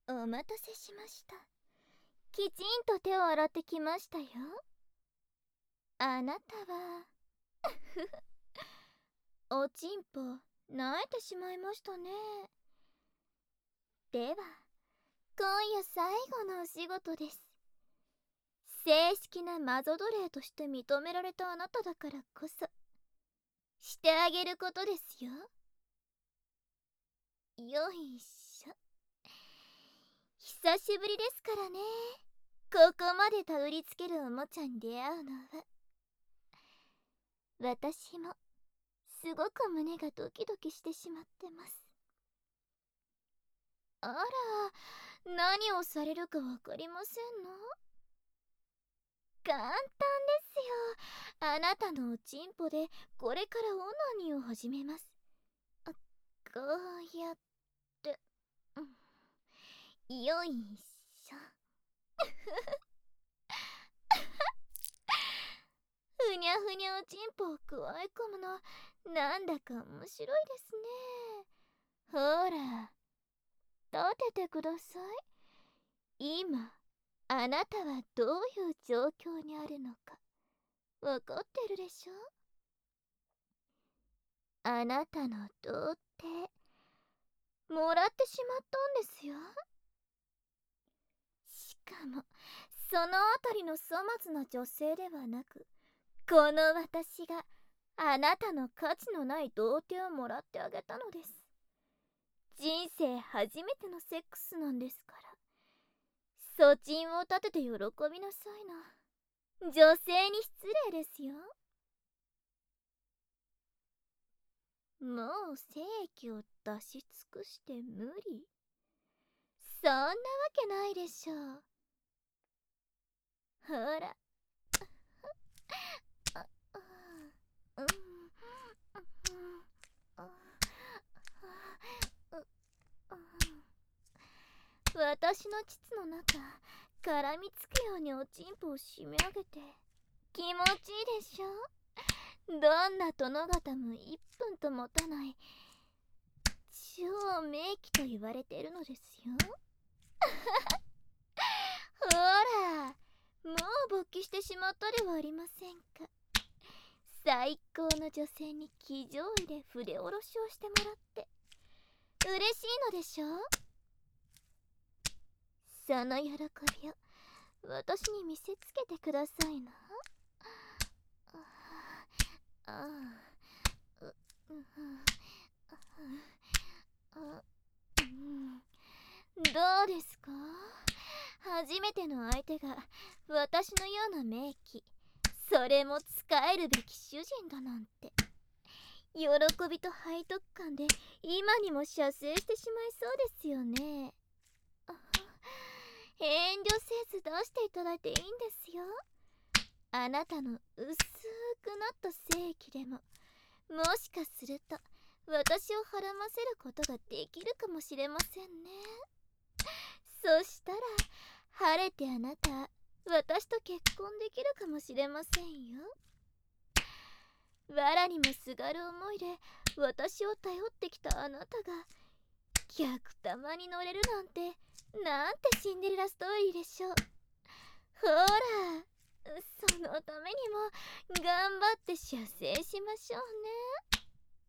お待たせしました。きちんと手を洗ってきましたよ。あなたはおちんぽ泣いてしまいましたね。では今夜最後のお仕事です。正式な魔女奴隷として認められたあなただからこそしてあげることですよ。よいしょ。久しぶりですからね。ここまでたどり着けるおもちゃに出会うのは。私もすごく胸がドキドキしてしまってます。あら、何をされるかわかりませんの？簡単ですよ。あなたのおちんぽでこれからオナニーを始めます。こうやって、よいしょ。ふにゃふにゃおちんぽをくわえ込むの、なんだか面白いですね。ほら、立ててください。今、あなたはどういう状況にあるのか、わかってるでしょ？あなたの童貞、もらってしまったんですよ。しかも、そのあたりの粗末な女性ではなく、この私があなたの価値のない童貞をもらってあげたのです。人生初めてのセックスなんですから、そちんを立てて喜びなさいな。女性に失礼ですよ。もう精液を出し尽くして無理。そんなわけないでしょう。ほら。うん私の膣の中、絡みつくようにおちんぽを締め上げて気持ちいいでしょ。どんな殿方も1分と持たない超名器と言われているのですよ。ほら、もう勃起してしまったではありませんか。最高の女性に騎乗位で筆下ろしをしてもらって嬉しいのでしょう。その喜びを私に見せつけてくださいな。どうですか？初めての相手が私のような名器、それも使えるべき主人だなんて、喜びと背徳感で今にも射精してしまいそうですよね。遠慮せず出していただいていいんですよ。あなたの薄くなった精液でももしかすると私をはらませることができるかもしれませんね。そしたら晴れてあなた私と結婚できるかもしれませんよ。藁にもすがる思いで私を頼ってきたあなたが逆玉に乗れるなんて、なんてシンデレラストーリーでしょう。ほら、そのためにも頑張って射精しましょうね。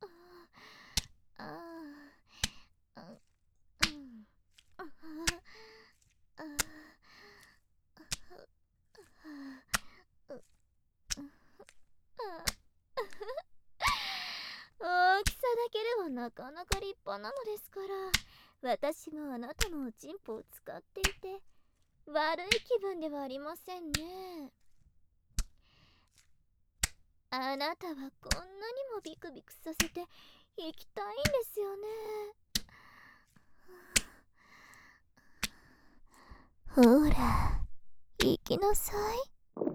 大きさだけではなかなか立派なのですから、私もあなたのおちんぽを使っていて悪い気分ではありませんね。あなたはこんなにもビクビクさせて行きたいんですよね。ほら、行きなさい。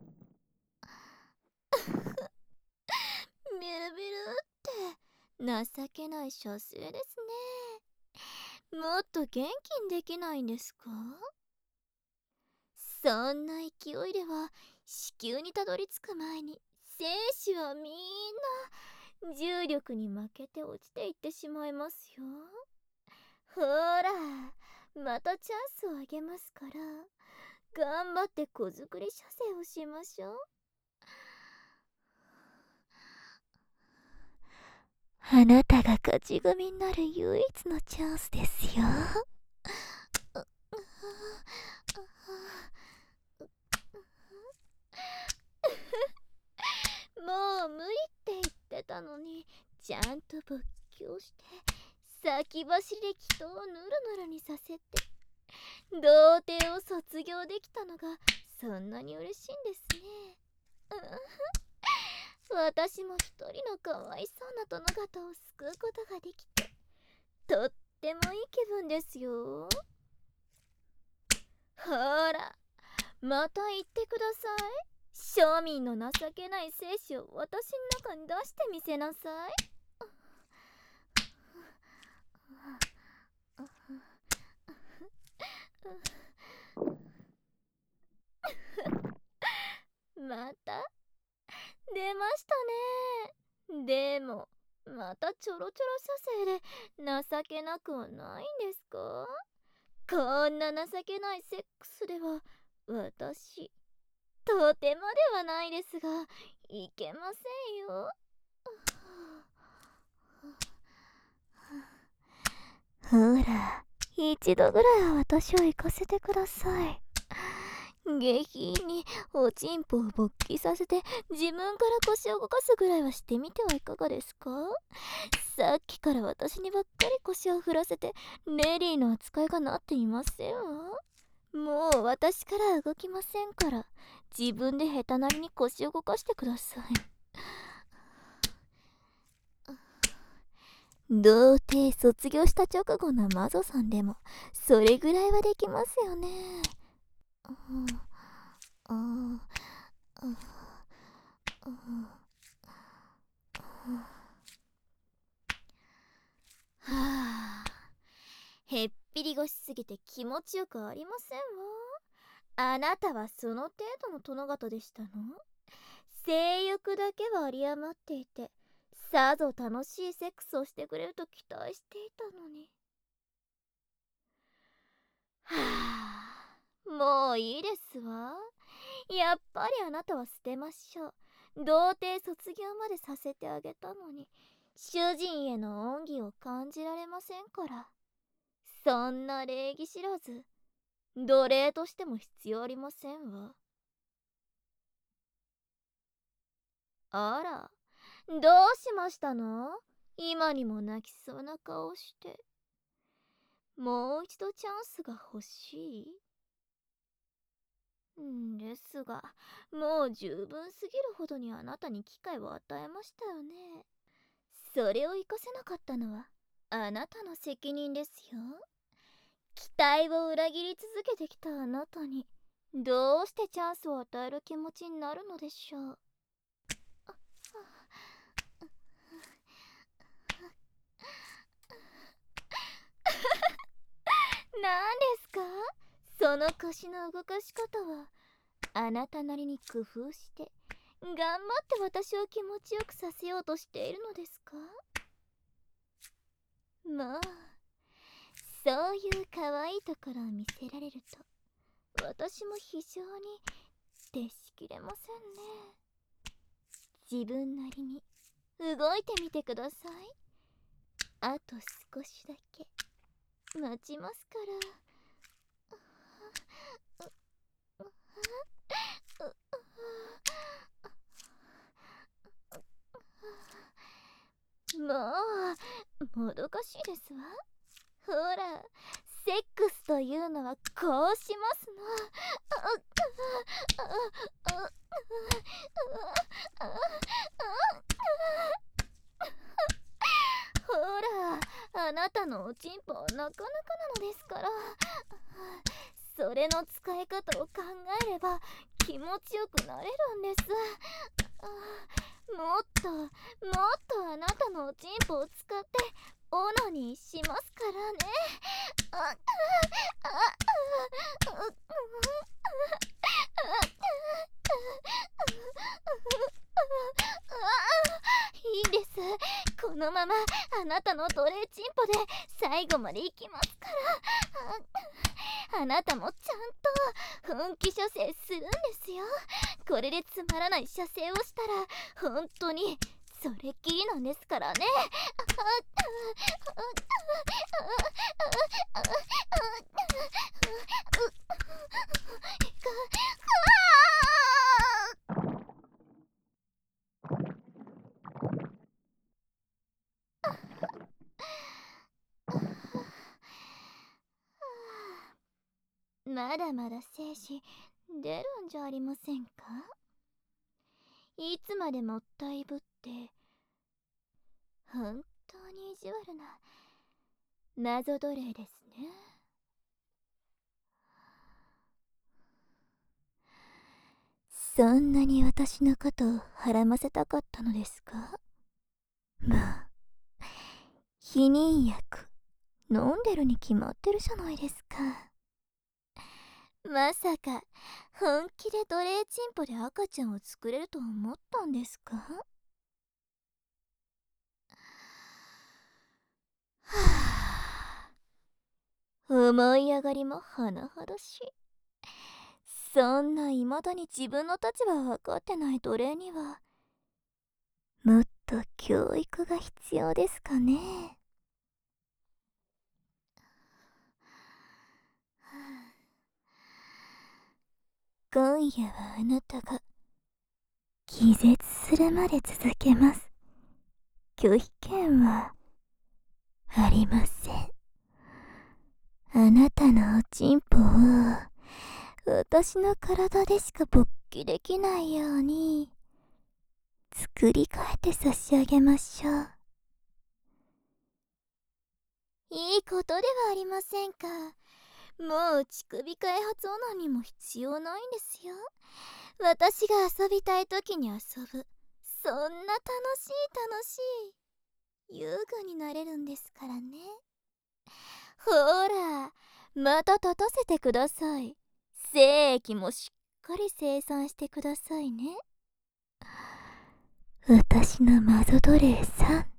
ビルビルって情けない射精ですね。もっと元気にできないんですか？そんな勢いでは子宮にたどり着く前に精子はみんな重力に負けて落ちていってしまいますよ。ほら、 またチャンスをあげますから、頑張って子作り射精をしましょう。あなたが勝ち組になる唯一のチャンスですよ。もう無理って言ってたのに、ちゃんと勃起をして先走りで人をぬるぬるにさせて童貞を卒業できたのがそんなに嬉しいんですね。私も一人のかわいそうな殿方を救うことができてとってもいい気分ですよ。ほら、また言ってください。庶民の情けない精子を私の中に出してみせなさい。また出ましたね。でもまたちょろちょろ射精で情けなくはないんですか？こんな情けないセックスでは私とてもではないですがいけませんよ。ほら、一度ぐらいは私を行かせてください。下品におちんぽを勃起させて自分から腰を動かすぐらいはしてみてはいかがですか？さっきから私にばっかり腰を振らせてレディーの扱いがなっていませんわ。もう私から動きませんから自分で下手なりに腰を動かしてください。童貞卒業した直後のマゾさんでもそれぐらいはできますよね。はあ、へっぴり腰すぎて気持ちよくありませんわ。あなたはその程度の殿方でしたの？性欲だけは有り余っていてさぞ楽しいセックスをしてくれると期待していたのに。はあ、もういいですわ。やっぱりあなたは捨てましょう。童貞卒業までさせてあげたのに主人への恩義を感じられませんから。そんな礼儀知らず奴隷としても必要ありませんわ。あら、どうしましたの？今にも泣きそうな顔して。もう一度チャンスが欲しい？んですが、もう十分すぎるほどにあなたに機会を与えましたよね。それを活かせなかったのはあなたの責任ですよ。期待を裏切り続けてきたあなたにどうしてチャンスを与える気持ちになるのでしょう。何ですか？その腰の動かし方はあなたなりに工夫して頑張って私を気持ちよくさせようとしているのですか？まあ、そういう可愛いところを見せられると私も非常に徹しきれませんね。自分なりに動いてみてください。あと少しだけ待ちますから。もうもどかしいですわ。ほら、セックスというのはこうしますの。ほら、あなたのおちんぽはなかなかなのですから。それの使い方を考えれば気持ちよくなれるんです。もっともっとあなたのおちんぽを使ってオナニーしますからね。いいです。このままあなたの奴隷チンポで最後まで行きますから。 あなたもちゃんと本気射精するんですよ。これでつまらない射精をしたら本当にそれっきりなんですからね。まだまだ精子出るんじゃありませんか。いつまでもったいぶって本当に意地悪な謎奴隷ですね。そんなに私のことをはらませたかったのですか。まあ避妊薬飲んでるに決まってるじゃないですか。まさか本気で奴隷チンポで赤ちゃんを作れると思ったんですか。はあ、思い上がりも甚だしい。そんな未だに自分の立場を分かってない奴隷にはもっと教育が必要ですかね。今夜はあなたが気絶するまで続けます。拒否権はありません。あなたのおちんぽを私の体でしか勃起できないように作り変えて差し上げましょう。いいことではありませんか。もう乳首開発オナニーも必要ないんですよ。私が遊びたい時に遊ぶ。そんな楽しい遊具になれるんですからね。ほら、また立たせてください。精液もしっかり生産してくださいね。私のマゾ奴隷さん。